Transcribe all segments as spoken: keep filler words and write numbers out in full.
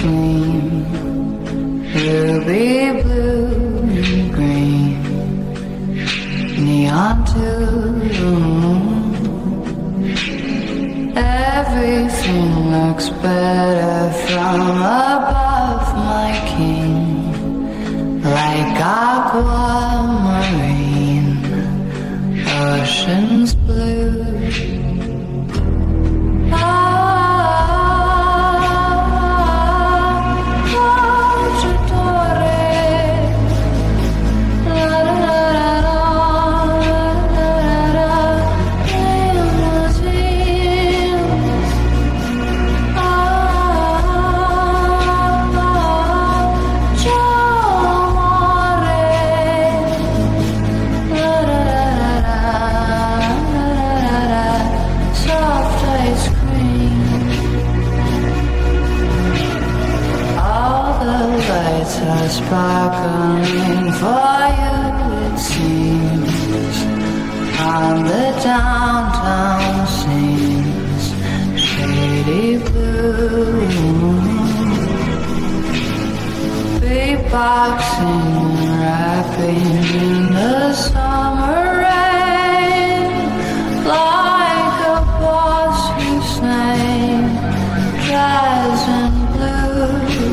gleam, ruby blue and green, neon to the moon. Everything looks better from above, my king, like aquamarine, oceans blue. Sparkling for you, it seems, on the downtown scenes, shady blue, beatboxing and rapping in the summer rain, like a boss whose name, jazz and blues.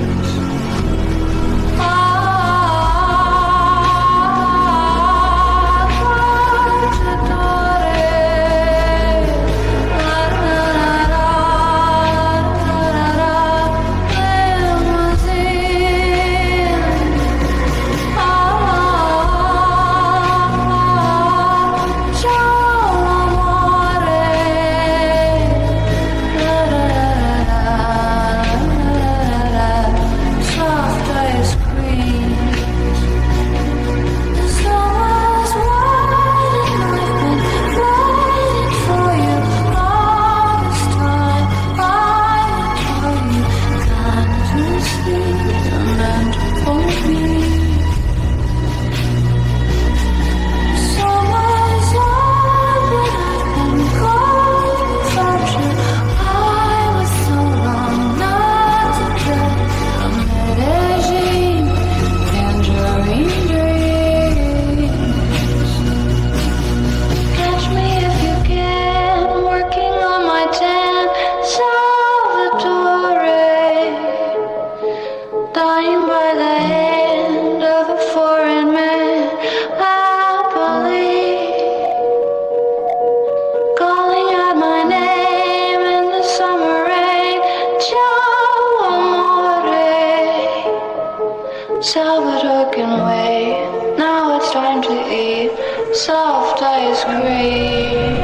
Salvador can wait. Now it's time to eat soft ice cream.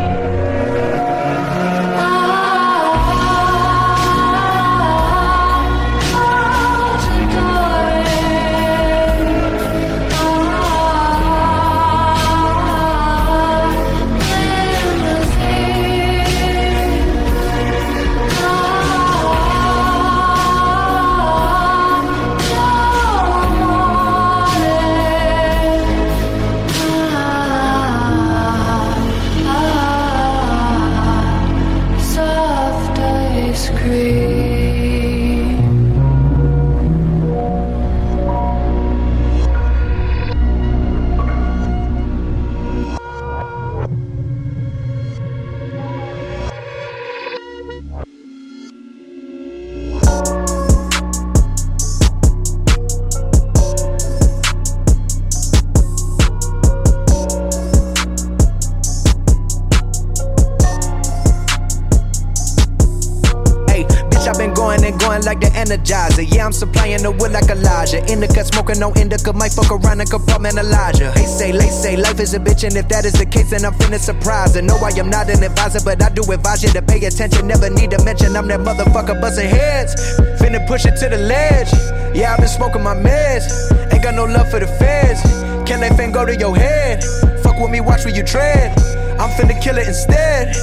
Like the Energizer, yeah, I'm supplying the wood like Elijah. Indica smoking, no indica, might fuck around and compartmentalize. They say, they say, life is a bitch, and if that is the case, then I'm finna surprise her. No, I am not an advisor, but I do advise you to pay attention. Never need to mention I'm that motherfucker busting heads. Finna push it to the ledge. Yeah, I've been smoking my meds. Ain't got no love for the feds. Can't let fame go to your head. Fuck with me, watch where you tread. I'm finna kill it instead. I'm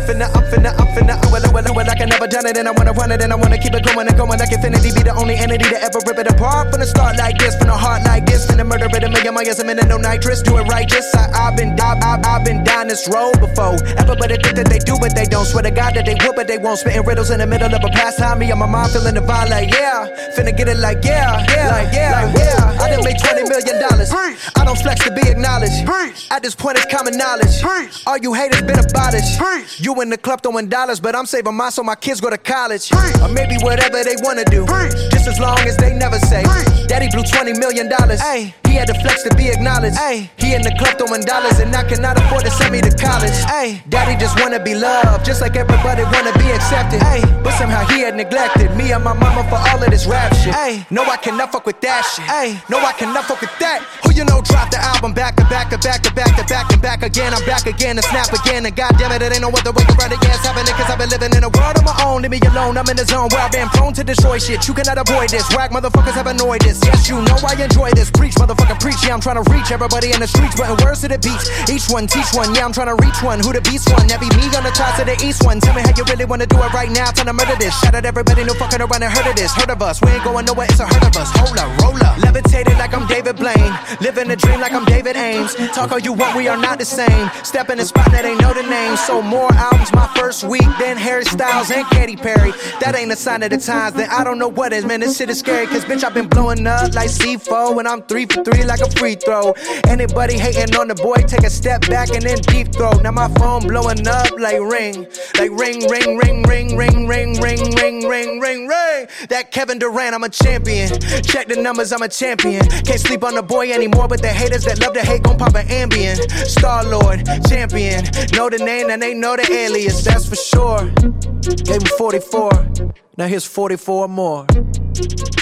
finna, I'm finna, I'm finna, I will, I will, I will, like I never done it, and I wanna run it, and I wanna keep it going and going like infinity. Be the only entity to ever rip it apart. From the start like this, from the heart like this, finna murder it a million miles a minute, no nitrous. Do it right, just I, I've been, I, I, I've been down this road before. Everybody think that they do, but they don't. Swear to God that they would, but they won't. Spitting riddles in the middle of a pastime. Me and my mom feeling the vibe like yeah, finna get it like yeah, yeah, like yeah, like, yeah. I done made twenty million dollars. I don't flex to be acknowledged. At this point, it's common knowledge. All you haters been abolished. You in the club throwing dollars, but I'm saving mine so my kids go to college. Or maybe whatever they wanna do, just as long as they never say Daddy blew twenty million dollars. Ay, he had to flex to be acknowledged. Ay, he in the club throwing dollars and I cannot afford to send me to college. Ay, Daddy just wanna be loved, just like everybody wanna be accepted. Ay, but somehow he had neglected me and my mama for all of this rap shit. Ay, no I cannot fuck with that shit. Ay, no I cannot fuck with that. Who you know dropped the album back to back to back to back to back and back again. I'm back again and snap again and goddamn it, it ain't no other way to write it. Yeah, it's happening cause I've been living in a world of my own. Leave me alone, I'm in the zone where I've been prone to destroy shit. You cannot avoid this, whack motherfuckers have annoyed this. Yes, you know I enjoy this, preach motherfucker preach. Yeah, I'm trying to reach everybody in the streets, putting words to the beats. Each one teach one, yeah, I'm trying to reach one. Who the beast one? That be me on the charts of the east one. Tell me how you really wanna do it right now, trying to murder this. Shout out everybody, no fucking around and heard of this. Heard of us, we ain't going nowhere, it's a hurt of us. Hold up, roll up, levitated like I'm David Blaine, living a dream like I'm David Ames. Talk all you want, we are not the same. Step in the spot that ain't know the name. So more albums my first week than Harry Styles and Katy Perry. That ain't a sign of the times, then I don't know what is. Man, this shit is scary, cause bitch I've been blowing up like C four and I'm three for three like a free throw. Anybody hating on the boy, take a step back and then deep throat. Now my phone blowing up like ring, like ring, ring, ring, ring, ring, ring, ring, ring, ring, ring, ring. That Kevin Durant, I'm a champion. Check the numbers, I'm a champion. Can't sleep on the boy anymore, but the haters that love to hate gon' pop an Ambien. Star-Lord, champion. Know the name and they know the alias, that's for sure. Gave him forty-four, now here's forty-four more.